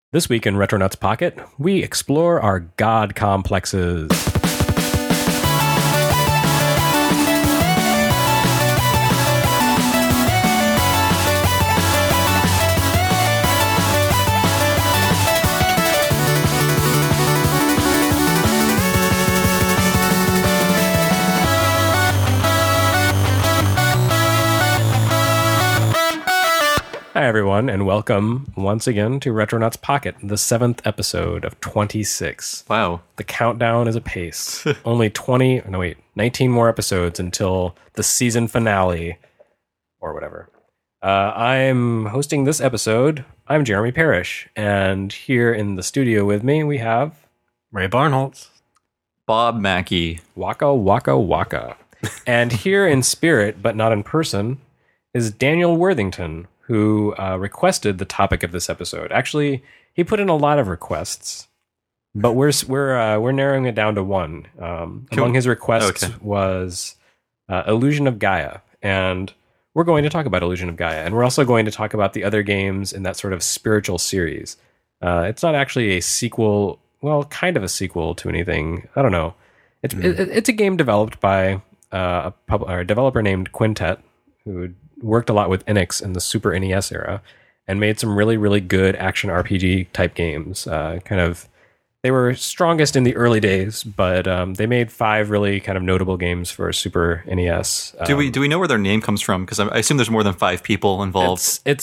This week in Retronauts Pocket, we explore our god complexes. Hi everyone, and welcome once again to Retronauts Pocket, the 7th episode of 26. Wow. The countdown is apace. Only 19 more episodes until the season finale, or whatever. I'm hosting this episode. I'm Jeremy Parrish, and here in the studio with me we have Ray Barnholtz. Bob Mackey. Waka Waka Waka. And here in spirit, but not in person, is Daniel Worthington, who requested the topic of this episode. Actually, he put in a lot of requests, but we're narrowing it down to one. Among his requests was Illusion of Gaia, and we're going to talk about Illusion of Gaia, and we're also going to talk about the other games in that sort of spiritual series. It's not actually a sequel, well, kind of a sequel to anything. I don't know. It's a game developed by a developer named Quintet, who worked a lot with Enix in the Super NES era and made some really, really good action RPG type games. They were strongest in the early days, but they made 5 really kind of notable games for Super NES. Do we know where their name comes from? Because I assume there's more than 5 people involved. It's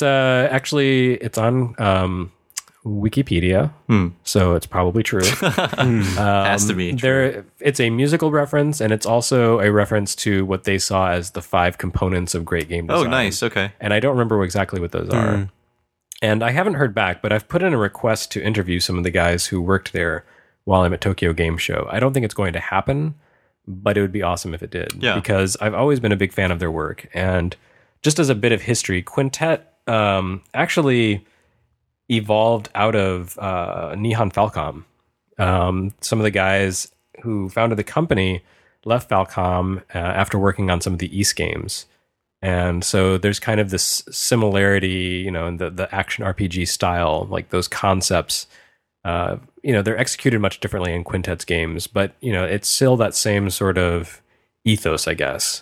on Wikipedia, so it's probably true. Has to be true. It's a musical reference, and it's also a reference to what they saw as the 5 components of great game design. Oh, nice. Okay. And I don't remember exactly what those are. And I haven't heard back, but I've put in a request to interview some of the guys who worked there while I'm at Tokyo Game Show. I don't think it's going to happen, but it would be awesome if it did. Yeah. Because I've always been a big fan of their work. And just as a bit of history, Quintet actually evolved out of Nihon Falcom. Some of the guys who founded the company left Falcom after working on some of the East games. And so there's kind of this similarity, in the action RPG style, like those concepts. They're executed much differently in Quintet's games, but, it's still that same sort of ethos, I guess.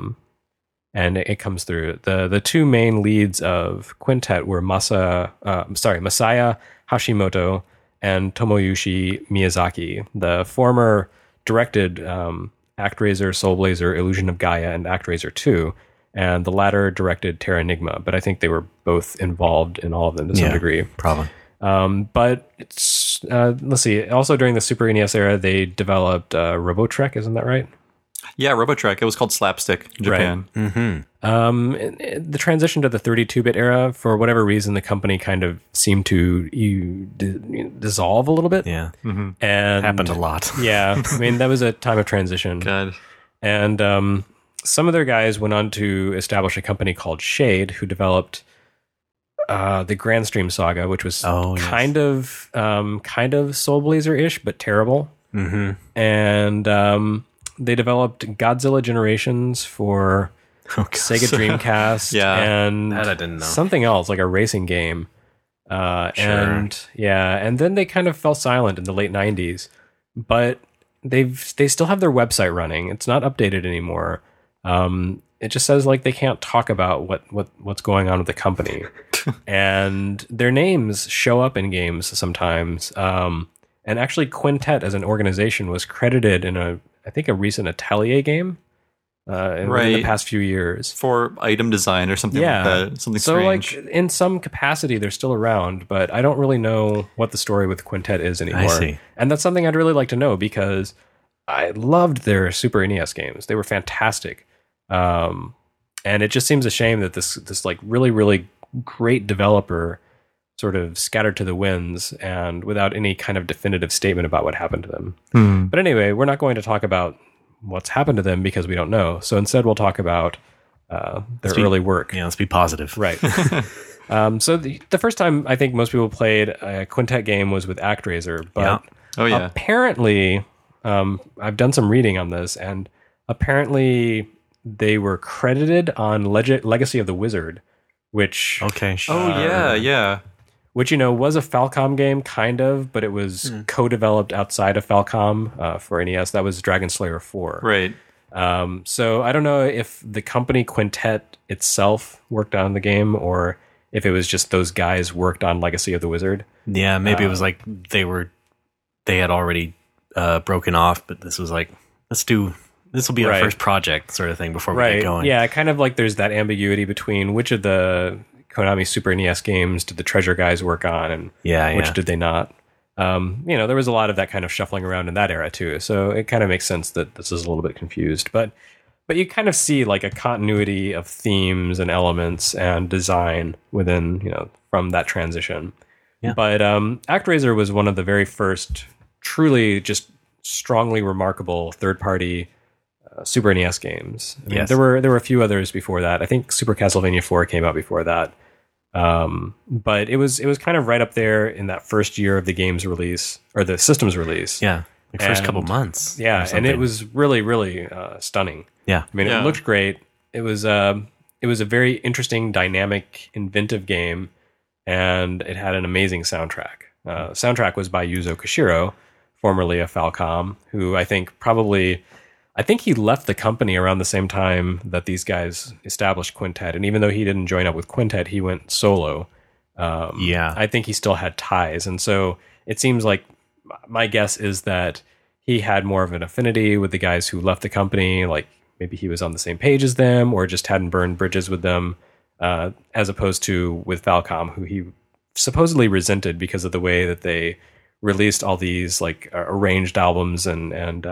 And it comes through. The 2 main leads of Quintet were Masaya Hashimoto and Tomoyoshi Miyazaki. The former directed ActRaiser, Soul Blazer, Illusion of Gaia, and ActRaiser 2, and the latter directed Terra Enigma. But I think they were both involved in all of them to some degree. Probably. But it's let's see. Also during the Super NES era, they developed Robotrek. Isn't that right? Yeah, Robotrek. It was called Slapstick in Japan. Right. Mm-hmm. The transition to the 32-bit era, for whatever reason, the company kind of seemed to dissolve a little bit. Yeah. Mm-hmm. And happened a lot. Yeah. I mean, that was a time of transition. God. And some of their guys went on to establish a company called Shade, who developed the Grand Stream Saga, which was kind of Soul Blazer-ish, but terrible. Mm-hmm. And they developed Godzilla Generations for Sega Dreamcast, and that I didn't know. Something else, like a racing game. And then they kind of fell silent in the late 90s, but they still have their website running. It's not updated anymore. It just says like they can't talk about what's going on with the company. And their names show up in games sometimes. And actually Quintet as an organization was credited in a recent Atelier game in the past few years. For item design or something like that. Something strange. So like in some capacity they're still around, but I don't really know what the story with Quintet is anymore. I see. And that's something I'd really like to know, because I loved their Super NES games. They were fantastic. And it just seems a shame that this like really, really great developer sort of scattered to the winds and without any kind of definitive statement about what happened to them. But anyway, we're not going to talk about what's happened to them because we don't know. So instead we'll talk about their early work. Yeah, let's be positive. Right. So the first time I think most people played a Quintet game was with ActRaiser, but apparently I've done some reading on this, and apparently they were credited on Legacy of the Wizard, which Oh yeah. which, was a Falcom game, kind of, but it was co-developed outside of Falcom for NES. That was Dragon Slayer 4. Right. So I don't know if the company Quintet itself worked on the game or if it was just those guys worked on Legacy of the Wizard. Yeah, maybe it was like they had already broken off, but this was like, this will be our first project sort of thing before we get going. Yeah, kind of like there's that ambiguity between which of the Konami Super NES games did the Treasure guys work on and which did they not. There was a lot of that kind of shuffling around in that era too. So it kind of makes sense that this is a little bit confused. But you kind of see like a continuity of themes and elements and design within, from that transition. Yeah. But ActRaiser was one of the very first truly just strongly remarkable third-party Super NES games. I mean, there were a few others before that. I think Super Castlevania 4 came out before that. But it was kind of right up there in that first year of the game's release or the system's release. Yeah, the first couple months. Yeah, and it was really, really stunning. Yeah, I mean, it looked great. It was a very interesting, dynamic, inventive game, and it had an amazing soundtrack. Soundtrack was by Yuzo Koshiro, formerly of Falcom, who I think he left the company around the same time that these guys established Quintet. And even though he didn't join up with Quintet, he went solo. I think he still had ties. And so it seems like my guess is that he had more of an affinity with the guys who left the company. Like maybe he was on the same page as them or just hadn't burned bridges with them, as opposed to with Falcom, who he supposedly resented because of the way that they released all these like arranged albums and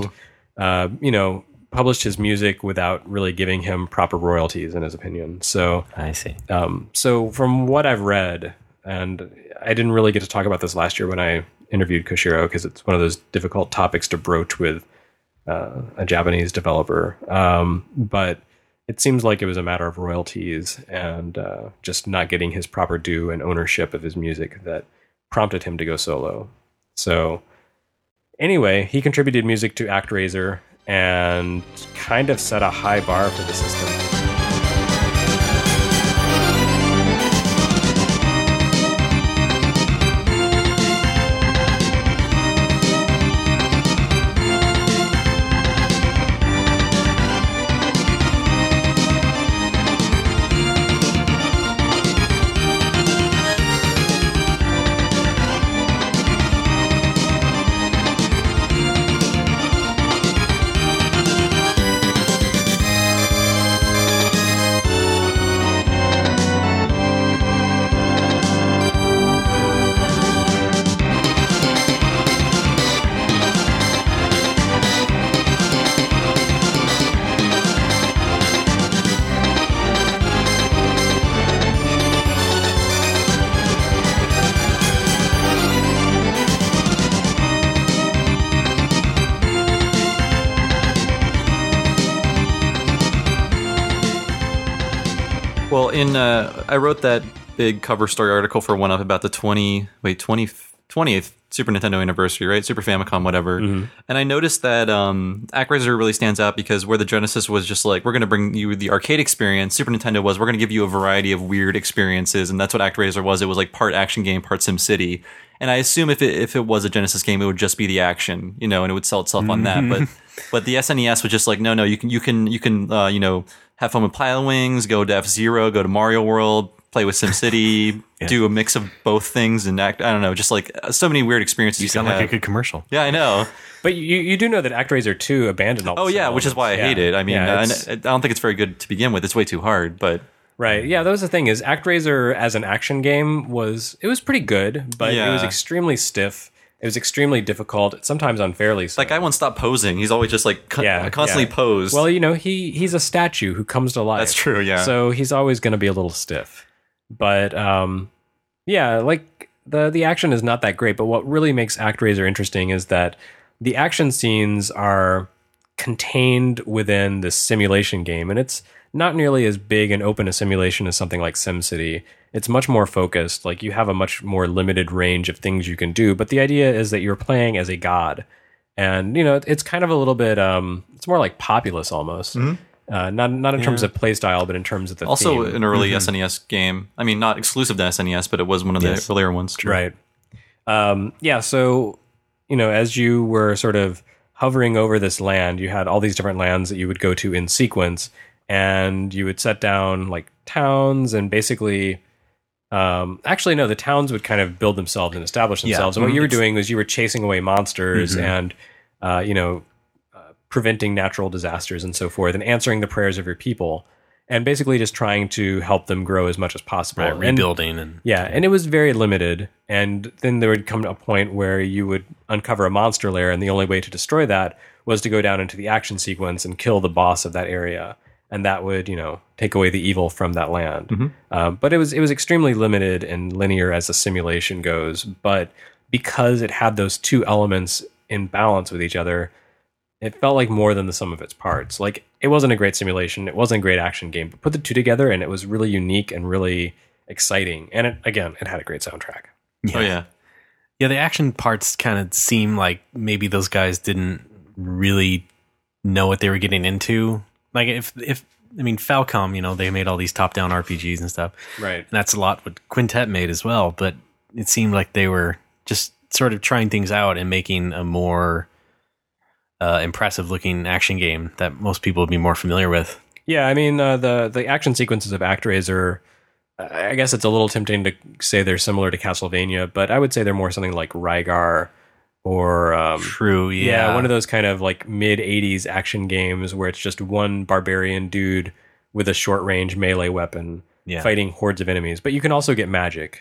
published his music without really giving him proper royalties, in his opinion. So I see. So from what I've read, and I didn't really get to talk about this last year when I interviewed Koshiro because it's one of those difficult topics to broach with a Japanese developer. But it seems like it was a matter of royalties and just not getting his proper due and ownership of his music that prompted him to go solo. So anyway, he contributed music to ActRaiser and kind of set a high bar for the system. Well, I wrote that big cover story article for 1UP about the 20th Super Nintendo anniversary, right? Super Famicom, whatever. Mm-hmm. And I noticed that ActRaiser really stands out because where the Genesis was just like, we're going to bring you the arcade experience, Super Nintendo was, we're going to give you a variety of weird experiences. And that's what ActRaiser was. It was like part action game, part SimCity. And I assume if it was a Genesis game, it would just be the action, and it would sell itself on that. But the SNES was just like, no, you can have fun with Pilewings, go to F-Zero, go to Mario World, play with SimCity, do a mix of both things and act. I don't know, just like so many weird experiences. You sound like a good commercial. Yeah, I know. But you do know that ActRaiser 2 abandoned all this. Oh, yeah, which is why I hate it. I mean, I don't think it's very good to begin with. It's way too hard, but... Right, yeah, that was the thing, is ActRaiser as an action game was pretty good, but it was extremely stiff. It was extremely difficult, sometimes unfairly so. That guy won't stop posing. He's always just like constantly posed. Well, he's a statue who comes to life. That's true, yeah. So he's always going to be a little stiff. But like the action is not that great, but what really makes ActRaiser interesting is that the action scenes are contained within this simulation game, and it's not nearly as big and open a simulation as something like SimCity. It's much more focused. Like, you have a much more limited range of things you can do, but the idea is that you're playing as a god. And, it's kind of a little bit, it's more like Populous almost. Mm-hmm. Not in terms of play style, but in terms of the also theme. an early SNES game. I mean, not exclusive to SNES, but it was one of the earlier ones. True. Right. So, as you were sort of hovering over this land, you had all these different lands that you would go to in sequence, and you would set down like towns and basically... actually, no, the towns would kind of build themselves and establish themselves. And what you were doing was you were chasing away monsters and, preventing natural disasters and so forth, and answering the prayers of your people, and basically just trying to help them grow as much as possible. Right, rebuilding. And it was very limited. And then there would come to a point where you would uncover a monster lair, and the only way to destroy that was to go down into the action sequence and kill the boss of that area. And that would, take away the evil from that land. But it was extremely limited and linear as the simulation goes. But because it had those two elements in balance with each other, it felt like more than the sum of its parts. Like, it wasn't a great simulation, it wasn't a great action game, but put the two together and it was really unique and really exciting. And it had a great soundtrack. Oh yeah. Yeah, the action parts kind of seem like maybe those guys didn't really know what they were getting into. Like Falcom, they made all these top-down RPGs and stuff. Right. And that's a lot what Quintet made as well, but it seemed like they were just sort of trying things out and making a more impressive-looking action game that most people would be more familiar with. Yeah, I mean, the action sequences of ActRaiser, I guess it's a little tempting to say they're similar to Castlevania, but I would say they're more something like Rygar or True, yeah. One of those kind of like mid-'80s action games where it's just one barbarian dude with a short-range melee weapon fighting hordes of enemies. But you can also get magic.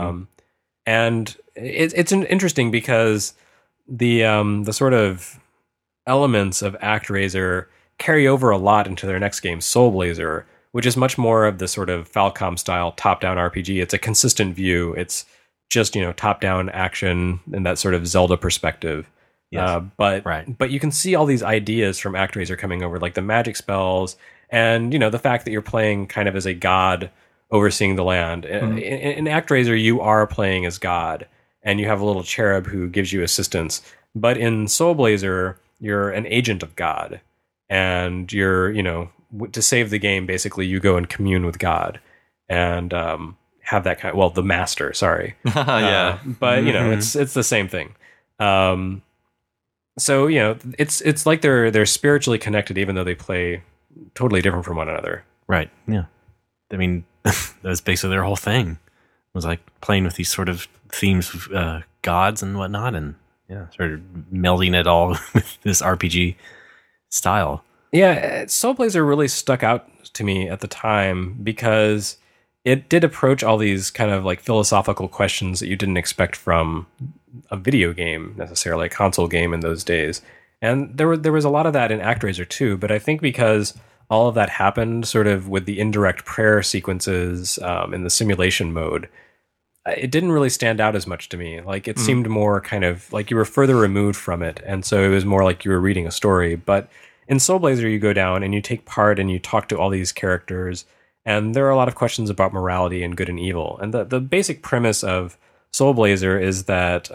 And it's interesting because the sort of elements of ActRaiser carry over a lot into their next game, Soul Blazer, which is much more of the sort of Falcom-style top-down RPG. It's a consistent view. It's just, top-down action and that sort of Zelda perspective. Yes. But you can see all these ideas from ActRaiser coming over, like the magic spells and, the fact that you're playing kind of as a god overseeing the land. In ActRaiser, you are playing as God, and you have a little cherub who gives you assistance. But in Soul Blazer, you're an agent of God, and you're, to save the game, basically, you go and commune with God and have that kind of, the master, sorry. Yeah. But, it's the same thing. So, it's like they're spiritually connected, even though they play totally different from one another. Right. Yeah. I mean, that's basically their whole thing. It was like playing with these sort of themes of gods and whatnot, and sort of melding it all with this RPG style. Yeah, Soul Blazer really stuck out to me at the time because it did approach all these kind of like philosophical questions that you didn't expect from a video game necessarily, a console game in those days. And there was a lot of that in ActRaiser too, but I think because all of that happened sort of with the indirect prayer sequences in the simulation mode, it didn't really stand out as much to me. Like, it seemed more kind of like you were further removed from it, and so it was more like you were reading a story. But in Soul Blazer, you go down and you take part and you talk to all these characters, and there are a lot of questions about morality and good and evil. And the basic premise of Soul Blazer is that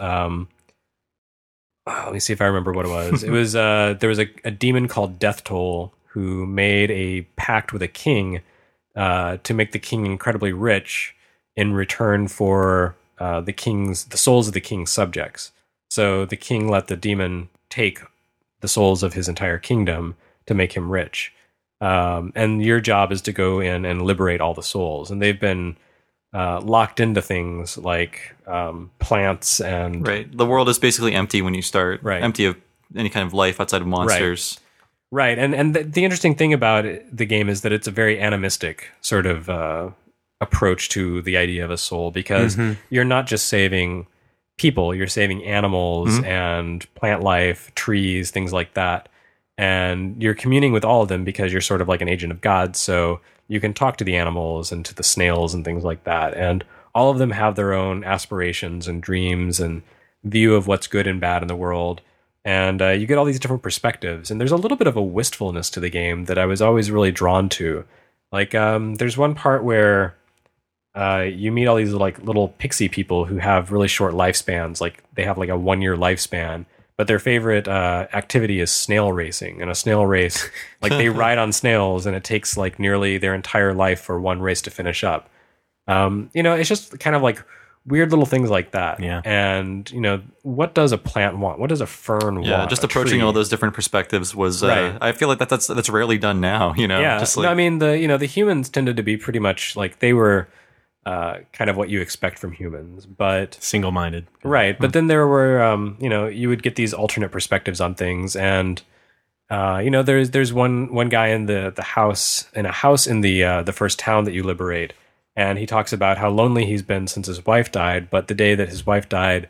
let me see if I remember what it was. It was there was a demon called Death Toll who made a pact with a king to make the king incredibly rich in return for the souls of the king's subjects. So the king let the demon take the souls of his entire kingdom to make him rich. And your job is to go in and liberate all the souls. And they've been locked into things like plants and... Right. The world is basically empty when you start. Right. Empty of any kind of life outside of monsters. Right. And the interesting thing about the game is that it's a very animistic sort of approach to the idea of a soul, because you're not just saving people, you're saving animals and plant life, trees, things like that. And you're communing with all of them because you're sort of like an agent of God. So you can talk to the animals and to the snails and things like that. And all of them have their own aspirations and dreams and view of what's good and bad in the world. And you get all these different perspectives. And there's a little bit of a wistfulness to the game that I was always really drawn to. Like, there's one part where you meet all these like little pixie people who have really short lifespans. Like, they have like a 1-year lifespan, but their favorite activity is snail racing. And a snail race, like they ride on snails, and it takes like nearly their entire life for one race to finish up. It's just kind of like weird little things like that. Yeah. And, what does a plant want? What does a fern want? Yeah, just approaching all those different perspectives was, Right. I feel like that's rarely done now, Yeah. Just like, the humans tended to be pretty much like they were kind of what you expect from humans, but Single-minded. right. But then there were, you would get these alternate perspectives on things, and there's one guy in the house in the first town that you liberate, and he talks about how lonely he's been since his wife died. But the day that his wife died,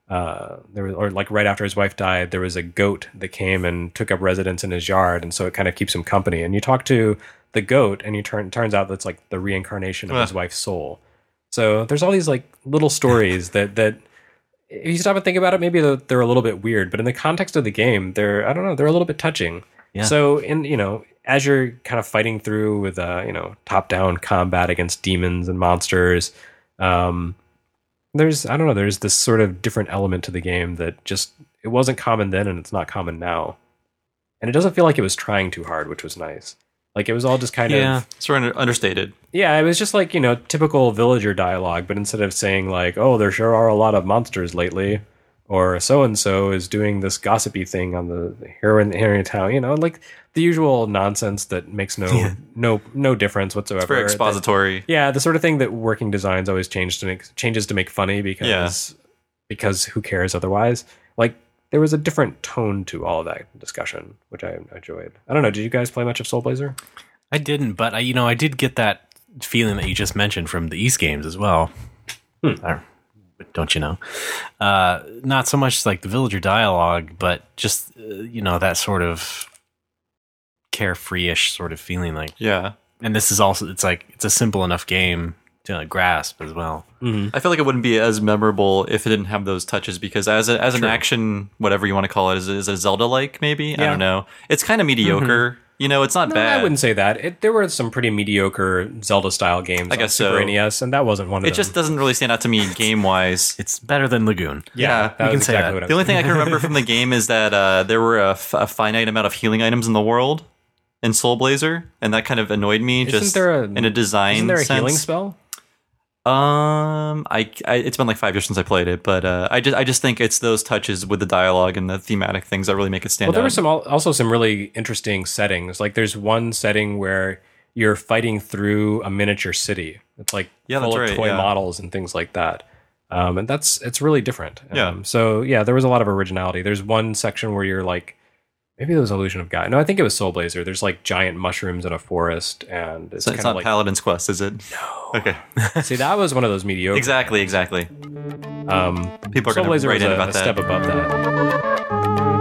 right after his wife died, there was a goat that came and took up residence in his yard, and so it kind of keeps him company. And you talk to the goat, and turns out that's like the reincarnation of his wife's soul. So there's all these like little stories that if you stop and think about it, maybe they're a little bit weird, but in the context of the game, they're a little bit touching. Yeah. So as you're kind of fighting through with top-down combat against demons and monsters, there's this sort of different element to the game that just it wasn't common then and it's not common now, and it doesn't feel like it was trying too hard, which was nice. Like it was all just kind of sort of understated. Yeah, it was just like typical villager dialogue, but instead of saying like, "Oh, there sure are a lot of monsters lately," or "So and so is doing this gossipy thing on the here in town," like the usual nonsense that makes no difference whatsoever. It's very expository. The sort of thing that working designs always changes to make funny because who cares otherwise? Like there was a different tone to all of that discussion, which I enjoyed. I don't know. Did you guys play much of Soul Blazer? I didn't, but I did get that feeling that you just mentioned from the East games as well. Don't you know? Not so much like the villager dialogue, but just that sort of carefree-ish sort of feeling. Like and this is also it's a simple enough game to grasp as well. Mm-hmm. I feel like it wouldn't be as memorable if it didn't have those touches, because as an action, whatever you want to call it, is a Zelda-like maybe. I don't know. It's kind of mediocre. It's not bad. I wouldn't say that. There were some pretty mediocre Zelda-style games on Super NES, and that wasn't one of them. It just doesn't really stand out to me game-wise. It's better than Lagoon. Yeah, you can say that. The only thing I can remember from the game is that there were a finite amount of healing items in the world in Soul Blazer, and that kind of annoyed me. In a design Isn't there a sense. healing spell? It's been like 5 years since I played it, but I just think it's those touches with the dialogue and the thematic things that really make it stand out. Well, there were also some really interesting settings. Like there's one setting where you're fighting through a miniature city. It's like full of toy models and things like that. And it's really different. So there was a lot of originality. There's one section where you're like, maybe it was Illusion of Gaia. No, I think it was Soul Blazer. There's like giant mushrooms in a forest, and it's not like Paladin's Quest, is it? No. Okay. See, that was one of those mediocre. Exactly. People are Soul going Blazer to write was in about a that. step above that.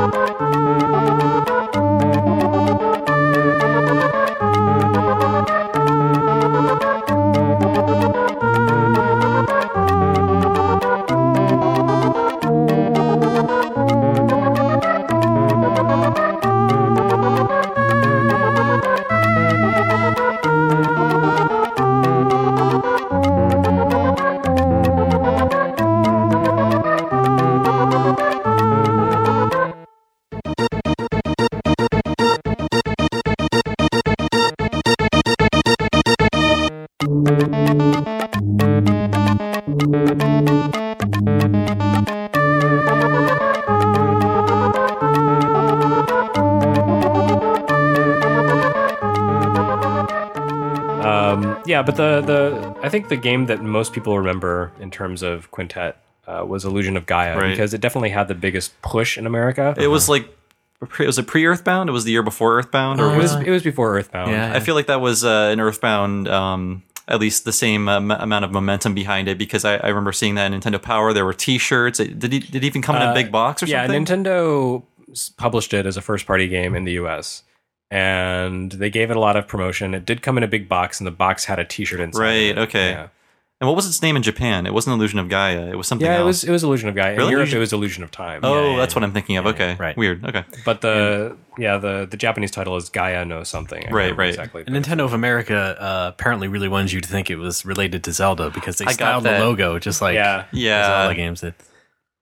But I think the game that most people remember in terms of Quintet was Illusion of Gaia, because it definitely had the biggest push in America. It was like, was it pre-Earthbound? It was the year before Earthbound? Or it was before Earthbound. Yeah. I feel like that was an Earthbound, at least the same amount of momentum behind it, because I remember seeing that in Nintendo Power. There were T-shirts. Did it even come in a big box or something? Yeah, Nintendo published it as a first-party game in the U.S., and they gave it a lot of promotion. It did come in a big box, and the box had a T-shirt inside. Right. Okay. Yeah. And what was its name in Japan? It wasn't Illusion of Gaia. It was something else. It was Illusion of Gaia. Really? In Europe, it was Illusion of Time. Oh, that's what I'm thinking of. Okay. Right. Weird. Okay. But the Japanese title is Gaia no something. I can't remember Right. Exactly. And Nintendo of America apparently really wanted you to think it was related to Zelda because they I got styled the that. logo just like Yeah. Zelda games did.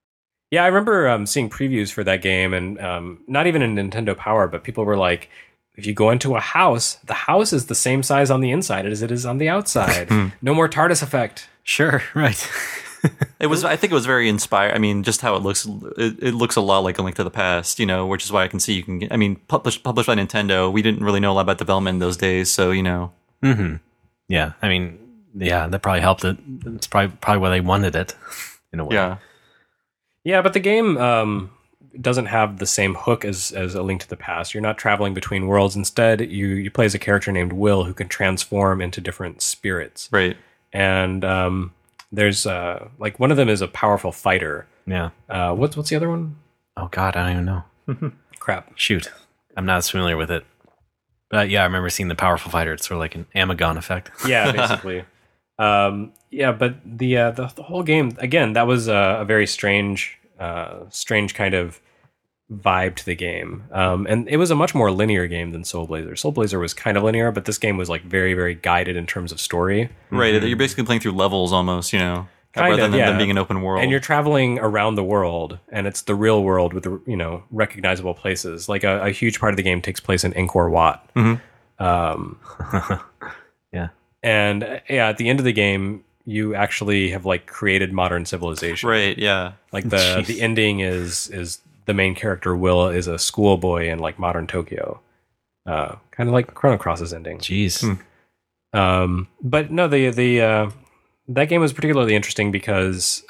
Yeah, I remember seeing previews for that game, and not even in Nintendo Power, but people were like, if you go into a house, the house is the same size on the inside as it is on the outside. No more TARDIS effect. Sure, right. It was. I think it was very inspired. I mean, just how it looks. It looks a lot like A Link to the Past, you know, which is why I can see you can get. I mean, published by Nintendo. We didn't really know a lot about development in those days, so you know. Mm-hmm. Yeah, I mean, yeah, that probably helped it. It's probably why they wanted it in a way. Yeah. Yeah, but the game doesn't have the same hook as A Link to the Past. You're not traveling between worlds. Instead, you play as a character named Will who can transform into different spirits. Right. And there's like one of them is a powerful fighter. Yeah. What's the other one? Oh God, I don't even know. Crap. Shoot, I'm not as familiar with it. But yeah, I remember seeing the powerful fighter. It's sort of like an Amagon effect. Yeah, basically. Yeah, but the whole game again, that was a very strange kind of vibe to the game, and it was a much more linear game than Soul Blazer. Soul Blazer was kind of linear, but this game was like very, very guided in terms of story. Right, you're basically playing through levels almost, you know, rather than being an open world. And you're traveling around the world, and it's the real world with the, you know, recognizable places. Like a huge part of the game takes place in Angkor Wat. Yeah, and yeah, at the end of the game, you actually have like created modern civilization. Right. Yeah. Like the ending is the main character Will is a schoolboy in like modern Tokyo, kind of like Chrono Cross's ending. Jeez. But no, the that game was particularly interesting because,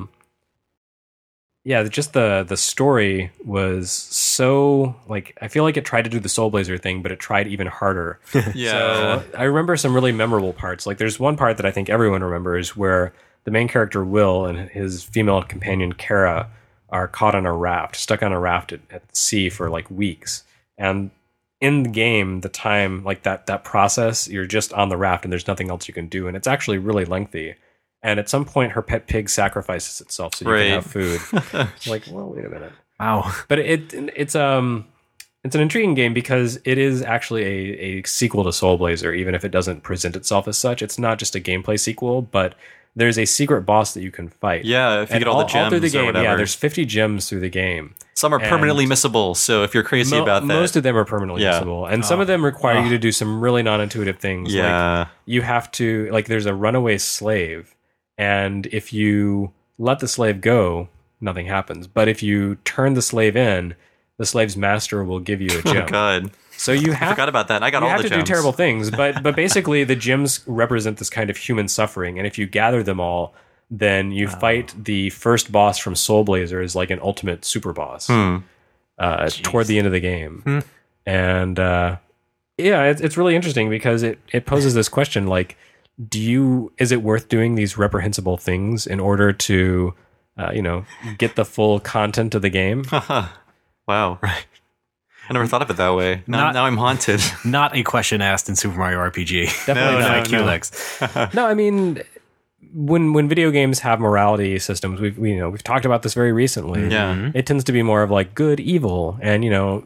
yeah, just the story was so like I feel like it tried to do the Soul Blazer thing, but it tried even harder. Yeah. So I remember some really memorable parts. Like there's one part that I think everyone remembers where the main character Will and his female companion Kara are caught on a raft, stuck on a raft at sea for like weeks. And in the game, the time, like that process, you're just on the raft and there's nothing else you can do. And it's actually really lengthy. And at some point, her pet pig sacrifices itself so you can have food. Like, well, wait a minute. Wow. But it's an intriguing game because it is actually a sequel to Soul Blazer, even if it doesn't present itself as such. It's not just a gameplay sequel, but there's a secret boss that you can fight. Yeah, if you get all the gems through the game, or whatever. yeah, there's 50 gems through the game. Some are permanently missable, so if you're crazy about that. Most of them are permanently missable. And some of them require you to do some really non-intuitive things. Yeah. Like you have to, like there's a runaway slave, and if you let the slave go, nothing happens. But if you turn the slave in, the slave's master will give you a gem. Oh, God. So you have, I forgot about that. I got all the gems. You have to do terrible things, but basically the gems represent this kind of human suffering, and if you gather them all, then you fight the first boss from Soul Blazer as like an ultimate super boss toward the end of the game. And yeah, it's really interesting because it poses this question like, is it worth doing these reprehensible things in order to get the full content of the game? Wow. Right. I never thought of it that way. Now I'm haunted. Not a question asked in Super Mario RPG. Definitely not. Culex. No, I mean, when video games have morality systems, we've talked about this very recently. Yeah. It tends to be more of like good, evil, and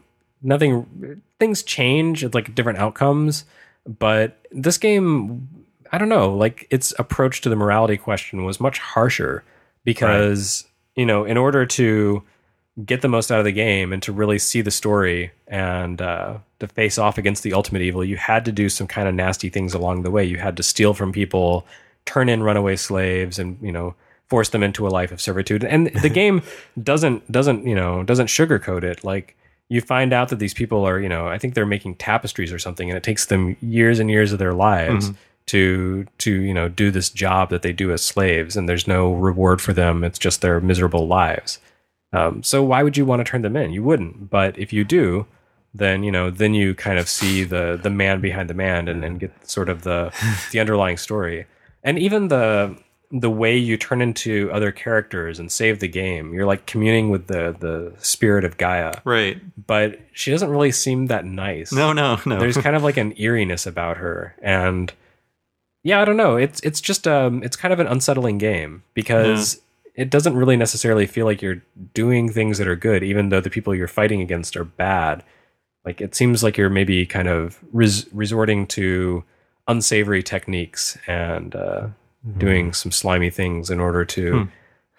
things change. It's like different outcomes. But this game, I don't know, like its approach to the morality question was much harsher because in order to get the most out of the game and to really see the story and to face off against the ultimate evil, you had to do some kind of nasty things along the way. You had to steal from people, turn in runaway slaves, and force them into a life of servitude. And the game doesn't sugarcoat it. Like you find out that these people are, I think they're making tapestries or something, and it takes them years and years of their lives to do this job that they do as slaves, and there's no reward for them. It's just their miserable lives. So why would you want to turn them in? You wouldn't. But if you do, then you kind of see the man behind the man and get sort of the underlying story. And even the way you turn into other characters and save the game, you're like communing with the spirit of Gaia. Right. But she doesn't really seem that nice. No. There's kind of like an eeriness about her. And yeah, I don't know. It's just it's kind of an unsettling game because it doesn't really necessarily feel like you're doing things that are good, even though the people you're fighting against are bad. Like it seems like you're maybe kind of resorting to unsavory techniques and doing some slimy things in order to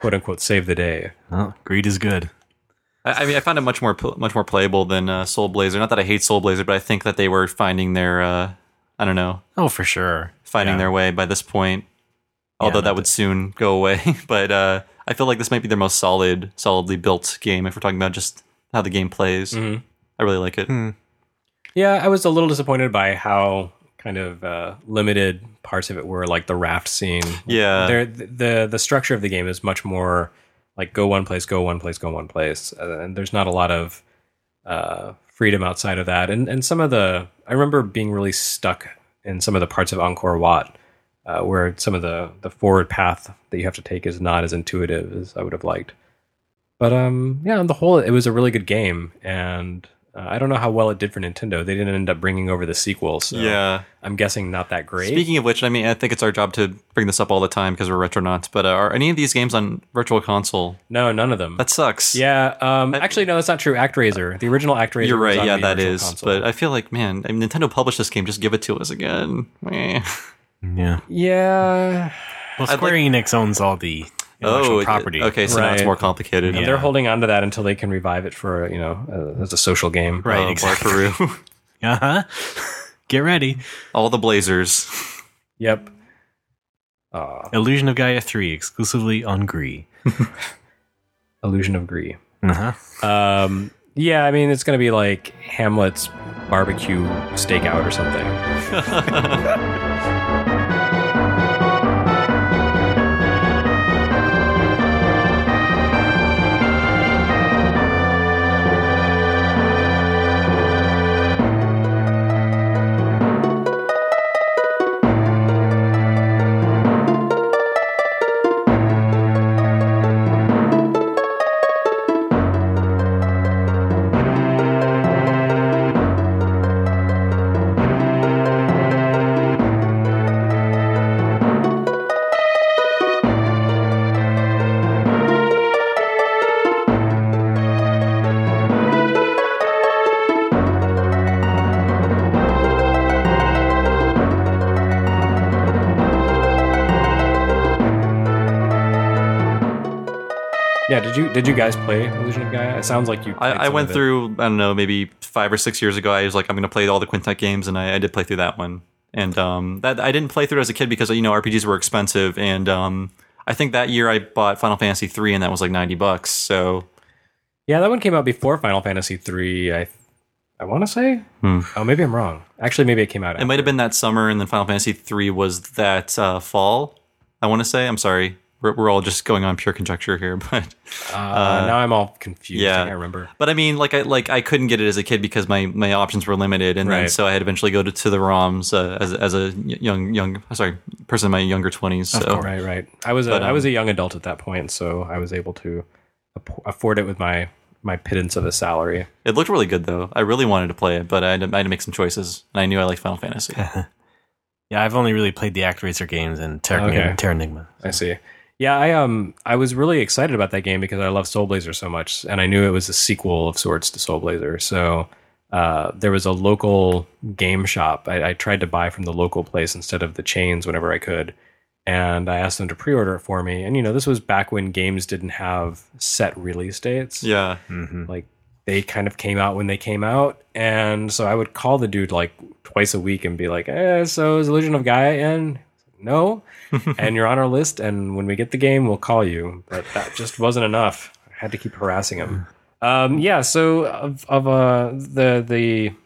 quote unquote save the day. Well, greed is good. I mean, I found it much more playable than Soul Blazer. Not that I hate Soul Blazer, but I think that they were finding their I don't know, Oh, for sure. finding their way by this point. Although that would soon go away. But I feel like this might be their most solidly built game if we're talking about just how the game plays. I really like it. Yeah, I was a little disappointed by how kind of limited parts of it were, like the raft scene. Yeah. The structure of the game is much more like go one place, go one place, go one place. And there's not a lot of freedom outside of that. And some of I remember being really stuck in some of the parts of Angkor Wat where some of the forward path that you have to take is not as intuitive as I would have liked. But yeah, on the whole, it was a really good game. And I don't know how well it did for Nintendo. They didn't end up bringing over the sequel, so Yeah. I'm guessing not that great. Speaking of which, I mean, I think it's our job to bring this up all the time because we're Retronauts, but are any of these games on Virtual Console? No, none of them. That sucks. Yeah, actually, no, that's not true. ActRaiser, the original ActRaiser. You're was right, on yeah, the that Virtual is. Console. But I feel like, man, I mean, Nintendo published this game, just give it to us again. Meh. Yeah. Yeah, Well, Square Enix owns all the intellectual property. Okay, so now it's Right. more complicated. and they're holding on to that until they can revive it for as a social game. Right, Oh, exactly. Peru. Uh-huh. Get ready. All the Blazers. Yep. Illusion of Gaia 3 exclusively on Gree. Illusion of Gree. Uh-huh. Yeah, I mean, it's going to be like Hamlet's barbecue stakeout or something. Yeah, did you guys play Illusion of Gaia? It sounds like you. played I some went of it. through, I don't know, maybe 5 or 6 years ago. I was like, I'm going to play all the Quintet games, and I did play through that one. And that I didn't play through as a kid because RPGs were expensive, and I think that year I bought Final Fantasy 3, and that was like $90. So Yeah, that one came out before Final Fantasy 3. I want to say. Oh, maybe I'm wrong. Actually, maybe it came out. it might have been that summer, and then Final Fantasy 3 was that fall. I want to say. I'm sorry. We're all just going on pure conjecture here, but now I'm all confused. yeah. I can't remember. But I mean, I couldn't get it as a kid because my options were limited, and then Right. so I had to eventually go to the ROMs as a young person in my younger 20s. So Right. I was a young adult at that point, so I was able to afford it with my pittance of a salary. it looked really good though. I really wanted to play it, but I had to make some choices, and I knew I liked Final Fantasy. Yeah, I've only really played the ActRaiser games and Terra Enigma. I see. Yeah, I was really excited about that game because I love Soul Blazer so much, and I knew it was a sequel of sorts to Soul Blazer. So there was a local game shop. I tried to buy from the local place instead of the chains whenever I could, and I asked them to pre-order it for me. And this was back when games didn't have set release dates. Yeah, Like they kind of came out when they came out, and so I would call the dude like twice a week and be like, so is Illusion of Gaia in? No, and you're on our list, and when we get the game, we'll call you. But that just wasn't enough. I had to keep harassing him. Yeah. So the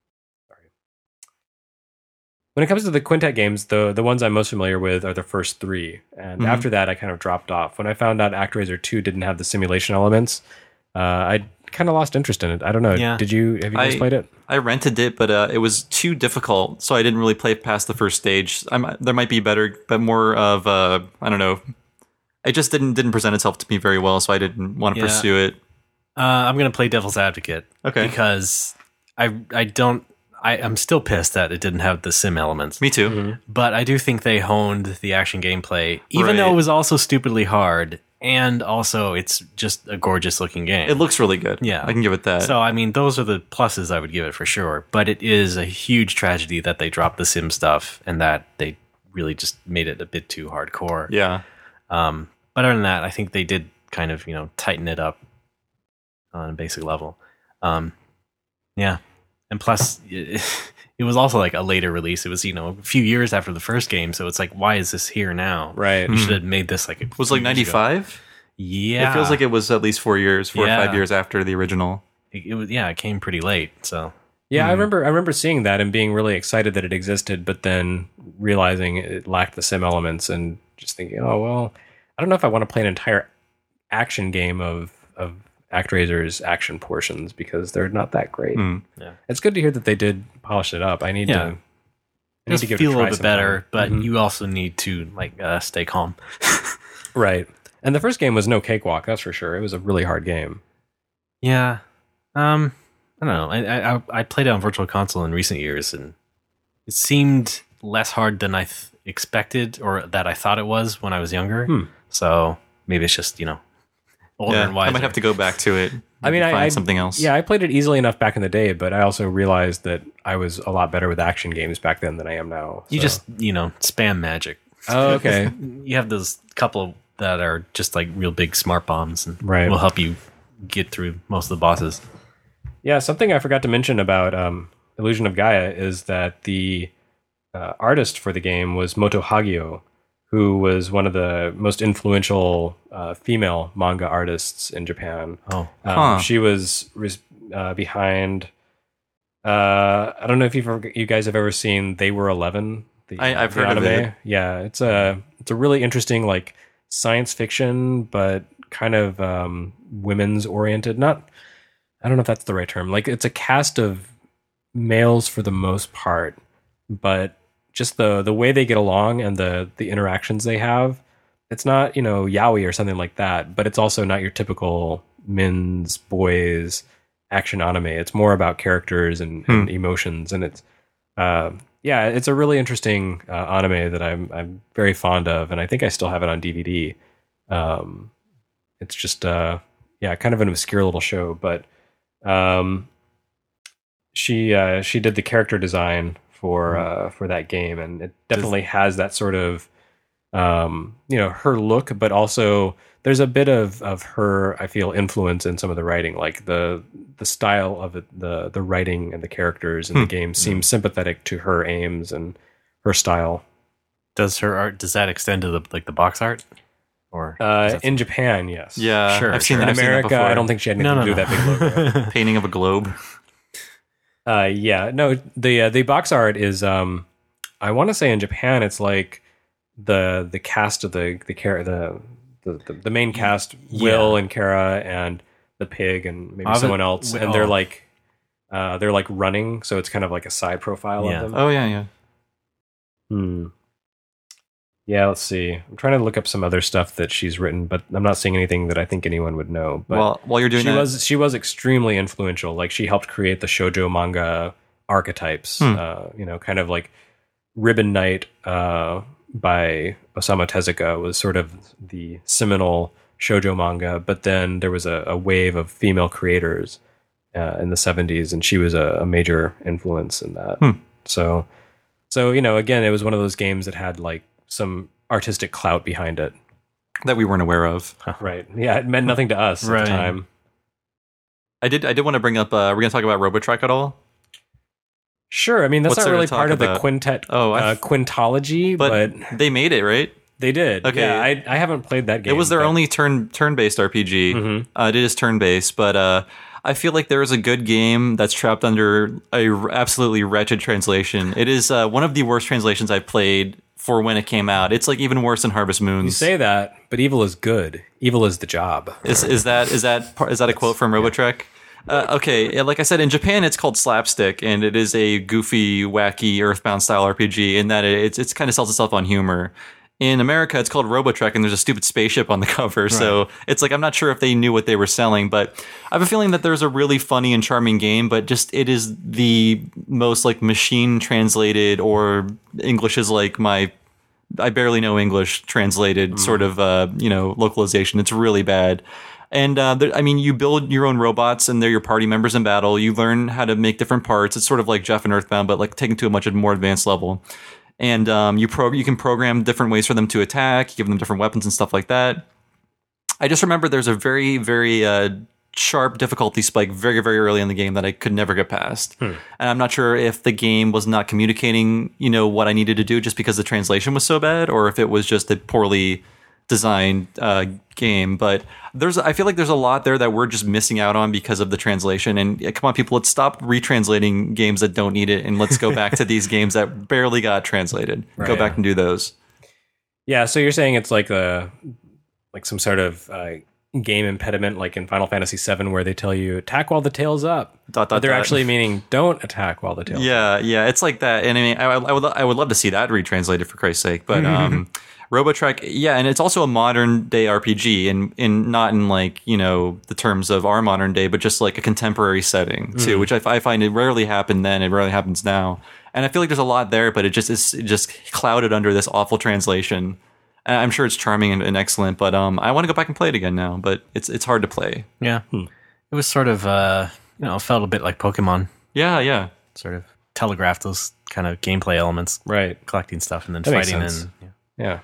when it comes to the Quintet games, the ones I'm most familiar with are the first 3, and after that, I kind of dropped off. When I found out ActRaiser 2 didn't have the simulation elements, I kind of lost interest in it. I don't know. Yeah. Have you guys played it? I rented it, but it was too difficult, so I didn't really play past the first stage. There might be better, but more of I don't know. It just didn't present itself to me very well, so I didn't want to pursue it. I'm going to play devil's advocate. Okay. Because I'm still pissed that it didn't have the sim elements. Me too. But I do think they honed the action gameplay, even Right. though it was also stupidly hard. And also, it's just a gorgeous looking game. It looks really good. Yeah. I can give it that. So, I mean, those are the pluses I would give it for sure. But it is a huge tragedy that they dropped the sim stuff and that they really just made it a bit too hardcore. yeah. But but other than that, I think they did kind of tighten it up on a basic level. Yeah, and plus it was also like a later release. It was a few years after the first game, so it's like, why is this here now? Right. You should have made this like Was it like 95? Yeah, It feels like it was at least 4 or 5 years after the original. It was. Yeah, it came pretty late. So Yeah, I remember seeing that and being really excited that it existed, but then realizing it lacked the sim elements and just thinking, oh well, I don't know if I want to play an entire action game of ActRaiser's action portions because they're not that great. Yeah. It's good to hear that they did polish it up. I need to. I need just to give feel it a little bit sometime. better, but you also need to stay calm. Right. And the first game was no cakewalk, that's for sure. It was a really hard game. Yeah. I don't know. I played it on Virtual Console in recent years, and it seemed less hard than I expected, or that I thought it was when I was younger. So maybe it's just older and wiser. I might have to go back to it. I mean, find something else. Yeah, I played it easily enough back in the day, but I also realized that I was a lot better with action games back then than I am now. You so. just spam magic. Oh, okay. You have those couple that are just like real big smart bombs, and Right. will help you get through most of the bosses. Yeah, something I forgot to mention about Illusion of Gaia is that the artist for the game was Moto Hagio, who was one of the most influential female manga artists in Japan. Oh, She was behind. I don't know if you guys have ever seen They Were 11. I've the heard of anime. it. Yeah, it's a really interesting like science fiction, but kind of women's oriented. I don't know if that's the right term. Like it's a cast of males for the most part, but just the way they get along and the interactions they have, it's not yaoi or something like that, but it's also not your typical men's boys action anime. It's more about characters and emotions, and it's it's a really interesting anime that I'm very fond of, and I think I still have it on DVD. It's just kind of an obscure little show, but she did the character design for that game, and it definitely has that sort of her look, but also there's a bit of her, I feel, influence in some of the writing, like the style of it, the writing and the characters in the game seem sympathetic to her aims and her style. does her art that extend to the box art? Or In Japan, yes. Yeah, Sure, I've seen sure. In I've seen that America, before. I don't think she had anything to do with that big logo. Painting of a globe. The box art is I want to say in Japan it's like the cast of the main cast, Will and Kara and the pig and maybe someone else, and they're like running, so it's kind of like a side profile of them. Oh yeah. Yeah, let's see. I'm trying to look up some other stuff that she's written, but I'm not seeing anything that I think anyone would know. But Well, while you're doing that, she was extremely influential. Like she helped create the shoujo manga archetypes. Kind of like Ribbon Knight by Osamu Tezuka was sort of the seminal shoujo manga. But then there was a wave of female creators in the 70s, and she was a major influence in that. So again, it was one of those games that had like some artistic clout behind it. that we weren't aware of. Right. Yeah, it meant nothing to us at Right. the time. I did want to bring up. We're going to talk about Robotrek at all. Sure. I mean, that's What's not there to really talk part of the about? quintet Oh, quintology, but they made it, right? they did. Okay. Yeah, I haven't played that game. It was their but- only turn-based RPG. Mhm. It is turn-based, but I feel like there is a good game that's trapped under a absolutely wretched translation. It is one of the worst translations I've played for when it came out. It's like even worse than Harvest Moons. You say that, but evil is good. Evil is the job. Is that a quote from Robotrek? Okay, yeah, like I said, in Japan it's called Slapstick, and it is a goofy, wacky, Earthbound style RPG in that it's kind of sells itself on humor. In America, it's called Robotrek, and there's a stupid spaceship on the cover. So it's like I'm not sure if they knew what they were selling, but I have a feeling that there's a really funny and charming game, but just it is the most like machine translated, or English is like I barely know English translated sort of localization. It's really bad. And you build your own robots, and they're your party members in battle. You learn how to make different parts. It's sort of like Jeff and Earthbound, but like taken to a much more advanced level. And you can program different ways for them to attack, give them different weapons and stuff like that. I just remember there's a very, very sharp difficulty spike very, very early in the game that I could never get past. And I'm not sure if the game was not communicating, what I needed to do just because the translation was so bad, or if it was just a poorly designed game. But I feel like there's a lot there that we're just missing out on because of the translation. And come on, people, let's stop retranslating games that don't need it, and let's go back to these games that barely got translated. Go back and do those. Yeah, so you're saying it's like some sort of game impediment, like in Final Fantasy VII, where they tell you attack while the tail's up. But they're actually meaning don't attack while the tail's up. Yeah, it's like that. And I mean, I would love to see that retranslated for Christ's sake. But Robotrek, and it's also a modern day RPG, and not in like the terms of our modern day, but just like a contemporary setting too, which I find it rarely happened then. It rarely happens now, and I feel like there's a lot there, but it just clouded under this awful translation. I'm sure it's charming and excellent, but I want to go back and play it again now. But it's hard to play. Yeah, it was sort of felt a bit like Pokemon. Yeah. Sort of telegraphed those kind of gameplay elements, right? Collecting stuff and then that fighting. Yeah.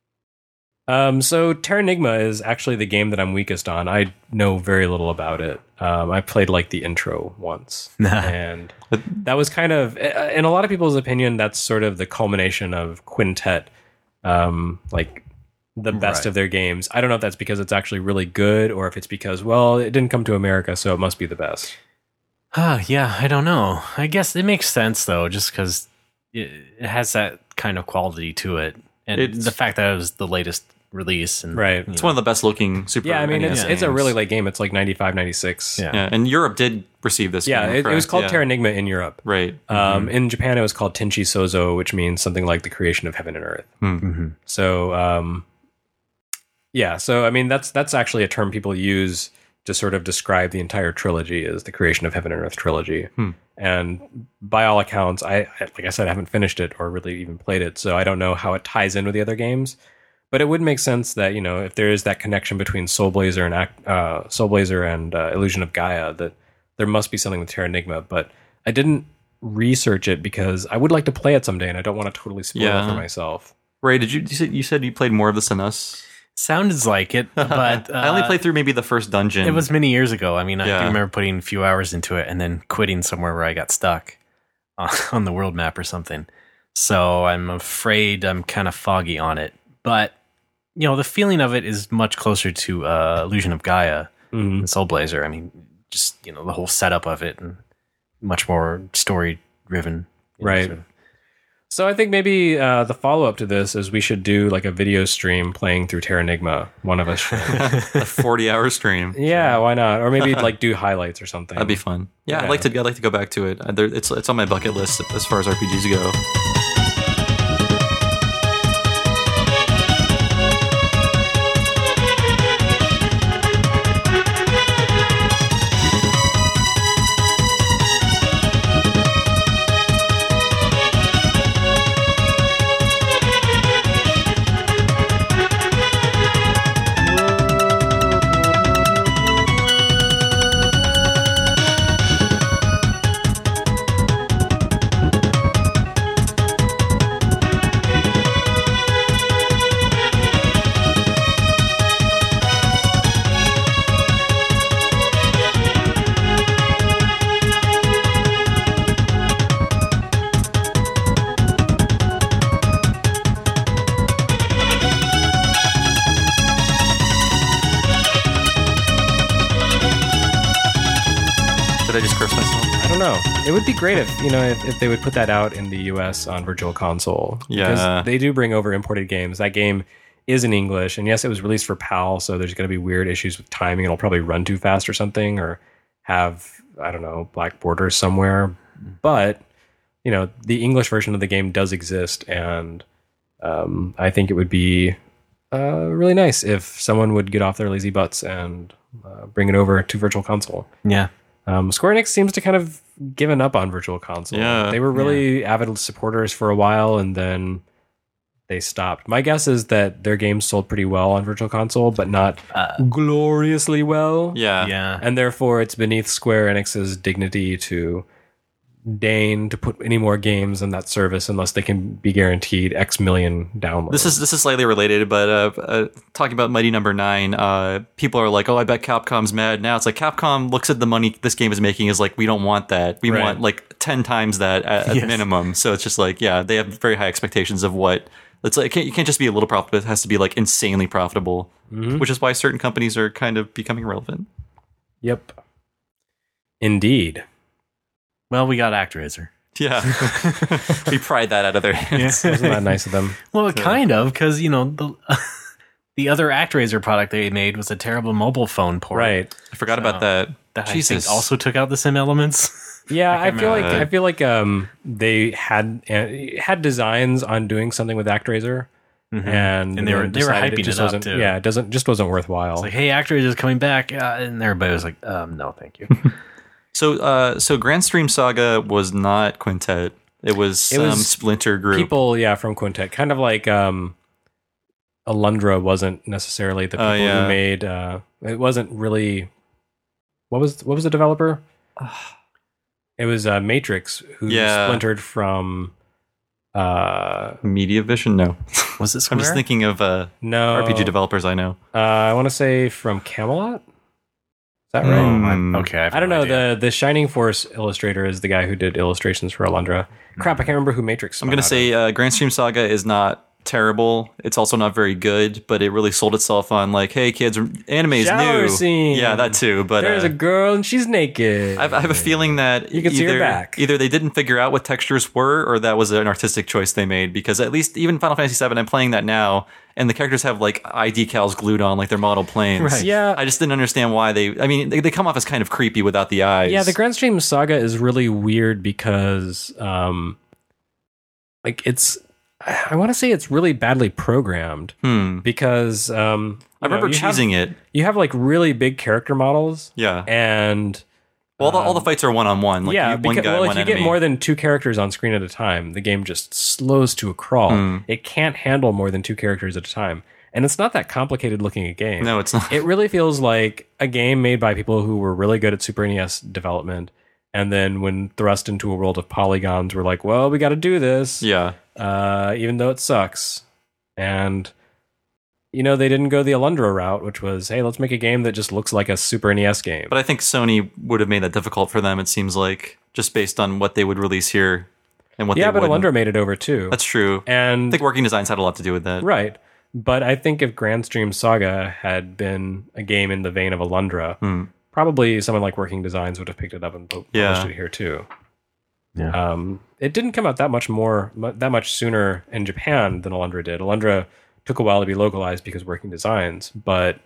So Terranigma is actually the game that I'm weakest on. I know very little about it. I played like the intro once, and that was kind of, in a lot of people's opinion, that's sort of the culmination of Quintet. Like the best of their games. I don't know if that's because it's actually really good, or if it's because, well, it didn't come to America, so it must be the best. Yeah, I don't know. I guess it makes sense though, just because it has that kind of quality to it, and the fact that it was the latest release, and right, it's one of the best looking Super. Yeah, I mean, it's a really late game. It's like 95, 96. Yeah, and Europe did receive this. Yeah, game, it was called Terranigma in Europe. Right. In Japan, it was called Tenchi Sozo, which means something like the creation of heaven and earth. So, so I mean, that's actually a term people use to sort of describe the entire trilogy, is the creation of heaven and earth trilogy. And by all accounts, like I said, I haven't finished it or really even played it, so I don't know how it ties in with the other games. But it would make sense that, if there is that connection between Soul Blazer and Illusion of Gaia, that there must be something with Terranigma. But I didn't research it because I would like to play it someday, and I don't want to totally spoil it for myself. Ray, you said you played more of this than us? Sounds like it, but I only played through maybe the first dungeon. It was many years ago. I mean, I do remember putting a few hours into it and then quitting somewhere where I got stuck on the world map or something. So I'm afraid I'm kind of foggy on it. But the feeling of it is much closer to Illusion of Gaia and Soul Blazer. I mean, just the whole setup of it, and much more story driven, right? Sort of. So I think maybe the follow up to this is we should do like a video stream playing through Terranigma. One of us should. A 40-hour stream. Yeah, why not? Or maybe like do highlights or something. That'd be fun. Yeah, I'd like to go back to it. It's on my bucket list as far as RPGs go. It would be great if they would put that out in the US on Virtual Console. Yeah. Because they do bring over imported games. That game is in English, and yes, it was released for PAL, so there's going to be weird issues with timing. It'll probably run too fast or something, or have, I don't know, black borders somewhere. But, the English version of the game does exist, and I think it would be really nice if someone would get off their lazy butts and bring it over to Virtual Console. Yeah. Square Enix seems to kind of given up on Virtual Console. Yeah, they were really avid supporters for a while, and then they stopped. My guess is that their games sold pretty well on Virtual Console, but not gloriously well. Yeah. And therefore, it's beneath Square Enix's dignity to deign to put any more games on that service unless they can be guaranteed X million downloads. This is slightly related, but talking about Mighty Number 9, people are like, "Oh, I bet Capcom's mad now." It's like Capcom looks at the money this game is making is like, we don't want that. We want like 10 times that at minimum. So it's just like, yeah, they have very high expectations of what. It's like you can't just be a little profitable; it has to be like insanely profitable, which is why certain companies are kind of becoming relevant. Yep, indeed. Well, we got ActRaiser. Yeah, we pried that out of their hands. Wasn't that nice of them? Well, kind of, because the other ActRaiser product they made was a terrible mobile phone port. Right. I forgot about that. That Jesus. I think also took out the sim elements. Yeah, I feel like they had designs on doing something with ActRaiser, and they were hyping it up too. Yeah, it wasn't worthwhile. It's like, hey, ActRaiser's coming back, and everybody was like, no, thank you. So Grand Stream Saga was not Quintet. It was some splinter group. People, from Quintet, kind of like Alundra wasn't necessarily the people who made. It wasn't really. What was the developer? It was Matrix, who splintered from. Media Vision? No. Was it Square? I'm just thinking of no RPG developers I know. I want to say from Camelot. Is that right? Okay. I don't know. The Shining Force illustrator is the guy who did illustrations for Alundra. Crap, I can't remember who Matrix. I'm going to say Grand Stream Saga is not terrible. It's also not very good, but it really sold itself on like, hey kids, anime is Shower new. Scene. Yeah, that too. But there's a girl and she's naked. I have a feeling that you can see her back. Either they didn't figure out what textures were, or that was an artistic choice they made. Because at least even Final Fantasy VII, I'm playing that now, and the characters have like eye decals glued on like they're model planes. Right. Yeah, I just didn't understand why they. I mean, they come off as kind of creepy without the eyes. Yeah, the Grand Stream Saga is really weird because, like it's. I want to say it's really badly programmed because I remember choosing it. You have like really big character models, and all the fights are one-on-one. Like if you get more than 2 characters on screen at a time, the game just slows to a crawl. It can't handle more than 2 characters at a time, and it's not that complicated looking a game. No, it's not. It really feels like a game made by people who were really good at Super NES development. And then when thrust into a world of polygons, we're like, well, we got to do this. Yeah. Even though it sucks. And, they didn't go the Alundra route, which was, hey, let's make a game that just looks like a Super NES game. But I think Sony would have made that difficult for them, it seems like, just based on what they would release here and what they wouldn't. Alundra made it over too. That's true. And I think working designs had a lot to do with that. Right. But I think if Grand Stream Saga had been a game in the vein of Alundra, probably someone like Working Designs would have picked it up and published it here too. Yeah. It didn't come out that much sooner in Japan than Alundra did. Alundra took a while to be localized because Working Designs, but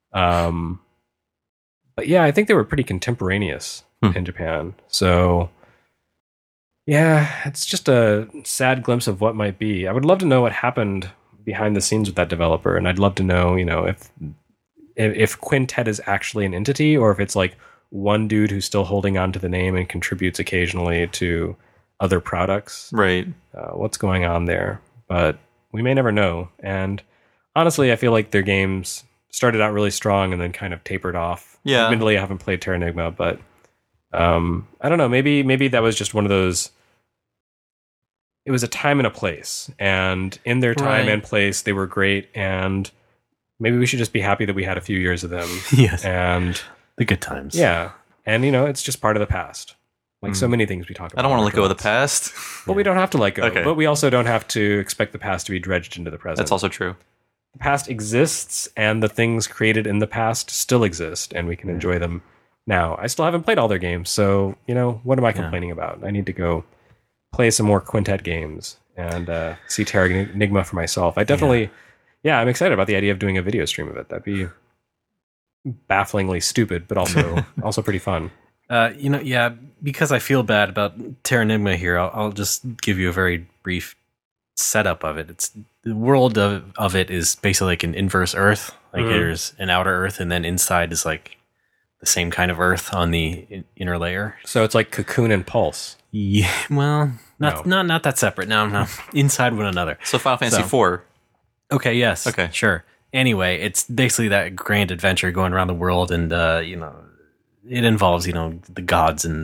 yeah, I think they were pretty contemporaneous in Japan. So yeah, it's just a sad glimpse of what might be. I would love to know what happened behind the scenes with that developer, and I'd love to know, if Quintet is actually an entity, or if it's like one dude who's still holding on to the name and contributes occasionally to other products. Right. What's going on there? But we may never know. And honestly, I feel like their games started out really strong and then kind of tapered off. Yeah. Admittedly, I haven't played Terranigma, but I don't know. Maybe that was just one of those. It was a time and a place, and in their time and place, they were great. And maybe we should just be happy that we had a few years of them. Yes. And the good times. Yeah. And, it's just part of the past. Like so many things we talk about. I don't want to let go of the past. But we don't have to let go. Okay. But we also don't have to expect the past to be dredged into the present. That's also true. The past exists, and the things created in the past still exist, and we can enjoy them now. I still haven't played all their games, so, what am I complaining about? I need to go play some more Quintet games and see Terranigma for myself. I definitely... Yeah, I'm excited about the idea of doing a video stream of it. That'd be bafflingly stupid, but also pretty fun. Because I feel bad about Terranigma here, I'll just give you a very brief setup of it. It's the world of it is basically like an inverse Earth. Like there's an outer Earth, and then inside is like the same kind of Earth on the inner layer. So it's like Cocoon and Pulse. Yeah, well, not that separate. No, inside one another. So Final Fantasy IV. Okay, yes. Okay. Sure. Anyway, it's basically that grand adventure going around the world, and, it involves, the gods and the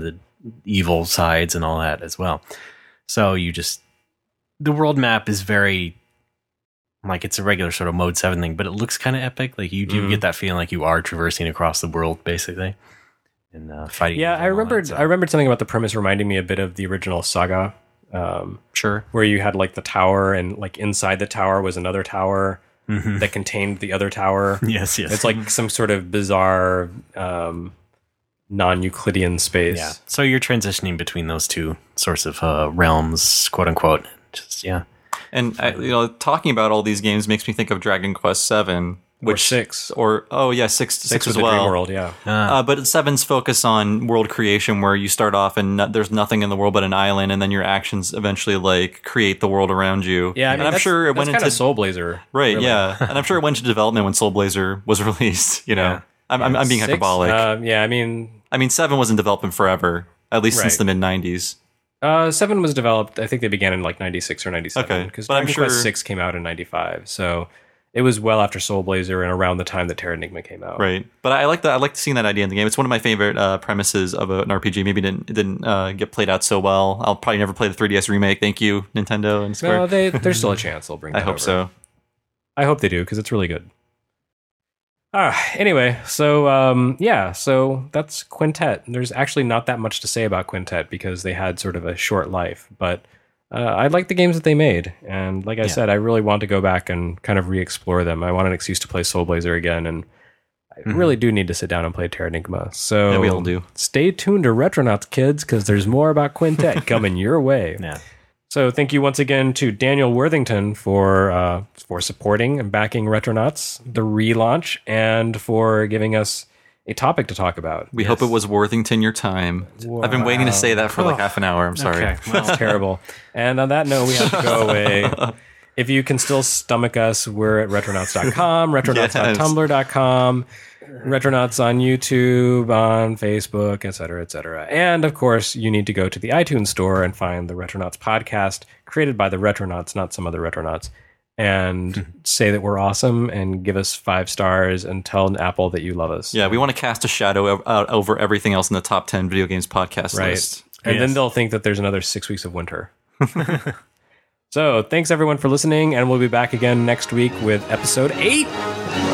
evil sides and all that as well. So the world map is very like it's a regular sort of mode 7 thing, but it looks kind of epic. Like you do get that feeling like you are traversing across the world basically and fighting. Yeah, I remembered something about the premise reminding me a bit of the original Saga. Sure. Where you had like the tower and like inside the tower was another tower that contained the other tower. Yes. It's like some sort of bizarre non-Euclidean space. Yeah. So you're transitioning between those two sorts of realms, quote unquote. Just And talking about all these games makes me think of Dragon Quest VII, Or 6. Six as with well. the Dream World, yeah. But 7's focus on world creation, where you start off and there's nothing in the world but an island, and then your actions eventually like create the world around you. Yeah, I mean, I'm sure it went into Soul Blazer, right. really. Yeah, and I'm sure it went into development when Soul Blazer was released. I'm being 6, hyperbolic. I mean, 7 was in development forever, at least since the mid '90s. 7 was developed. I think they began in like 96 or 97. Okay, because but I'm Dragon sure Quest 6 came out in 95, so it was well after Soul Blazer and around the time that Terra Enigma came out. Right, but I like that. I like seeing that idea in the game. It's one of my favorite premises of an RPG. Maybe it didn't get played out so well. I'll probably never play the 3DS remake. Thank you, Nintendo and Square. No, there's still a chance they'll bring that I hope over. so. I hope they do, because it's really good. Anyway, so that's Quintet. There's actually not that much to say about Quintet because they had sort of a short life, but I like the games that they made, and like I said, I really want to go back and kind of re-explore them. I want an excuse to play Soul Blazer again, and I really do need to sit down and play Terra Enigma. So yeah, we all do. Stay tuned to Retronauts, kids, because there's more about Quintet coming your way. Yeah. So thank you once again to Daniel Worthington for supporting and backing Retronauts, the relaunch, and for giving us a topic to talk about. We hope it was Worthington your time. Wow. I've been waiting to say that for like half an hour. I'm sorry. Okay. That's terrible. And on that note, we have to go away. If you can still stomach us, we're at retronauts.com, retronauts.tumblr.com, Retronauts on YouTube, on Facebook, etc., etc. And of course, you need to go to the iTunes store and find the Retronauts podcast, created by the Retronauts, not some other Retronauts, and say that we're awesome and give us 5 stars and tell Apple that you love us. Yeah, we want to cast a shadow out over everything else in the top 10 video games podcast Right. list. And then they'll think that there's another 6 weeks of winter. So thanks everyone for listening, and we'll be back again next week with episode 8.